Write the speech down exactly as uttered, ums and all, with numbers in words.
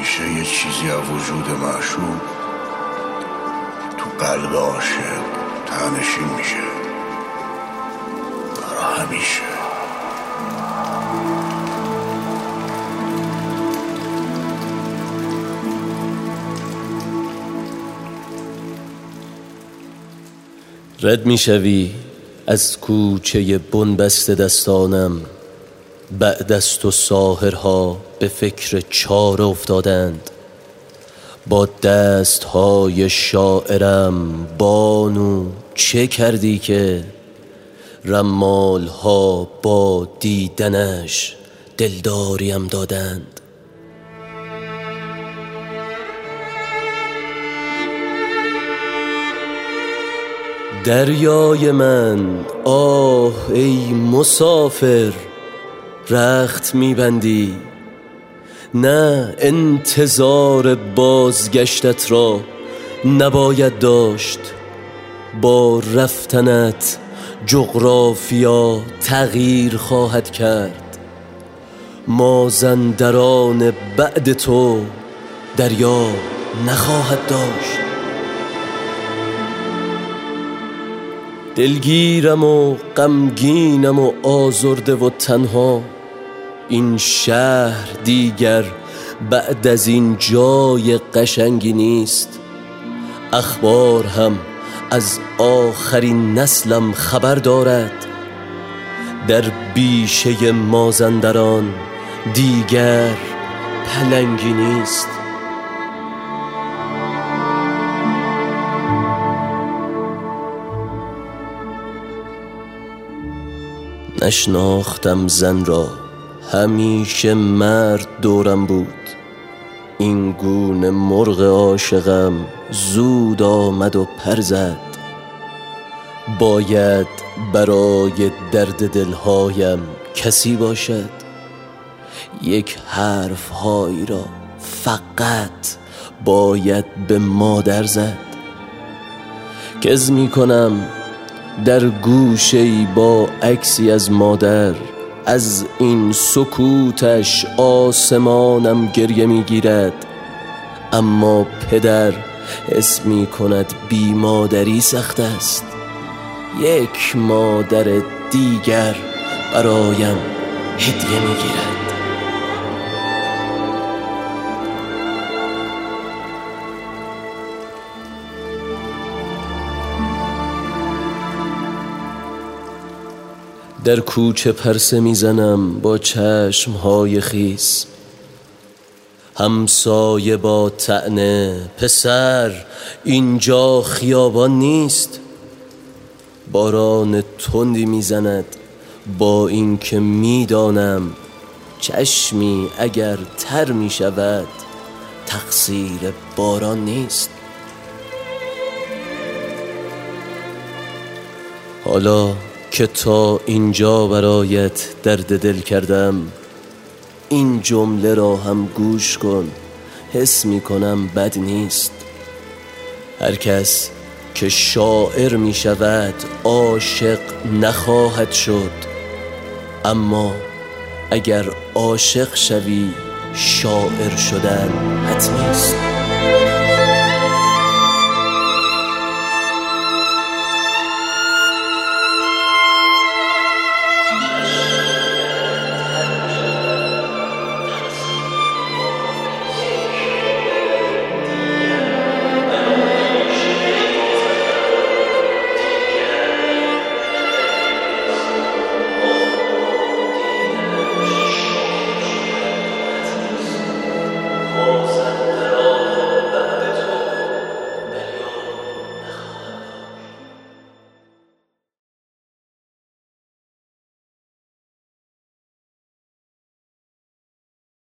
همیشه یه چیزی از وجود معشوق تو قلب عاشق تنشین میشه برا همیشه. رد میشوی از کوچه بنبست دستانم، بعد از تو ساحرها به فکر چاره افتادند. با دستهای شاعرم بانو چه کردی که رمالها با دیدنش دلداریم دادند. دریای من آه ای مسافر، رخت میبندی؟ نه انتظار بازگشتت را نباید داشت. با رفتنت جغرافیا تغییر خواهد کرد. مازندران بعد تو دریا نخواهد داشت. دلگیرم و غمگینم و آزرده و تنها. این شهر دیگر بعد از این جای قشنگی نیست. اخبار هم از آخرین نسلم خبر دارد. در بیشه مازندران دیگر پلنگی نیست. نشناختم زن را، همیشه مرد دورم بود. این گونه مرغ عاشقم زود آمد و پر زد. باید برای درد دلهایم کسی باشد. یک حرف هایی را فقط باید به مادر زد. کز می کنم در گوشه‌ای با عکسی از مادر، از این سکوتش آسمانم گریه میگیرد. اما پدر حس می کند بی مادری سخت است. یک مادر دیگر برایم هدیه میگیرد. در کوچه پرسه میزنم با چشمهای خیس. همسایه با طعنه پسر اینجا خیابان نیست. باران تندی میزند با اینکه میدانم چشمی اگر تر میشود تقصیر باران نیست. حالا که تا اینجا برایت درد دل کردم، این جمله را هم گوش کن. حس می کنم بد نیست. هر کس که شاعر می شود عاشق نخواهد شد. اما اگر عاشق شوی شاعر شدن حتمی است.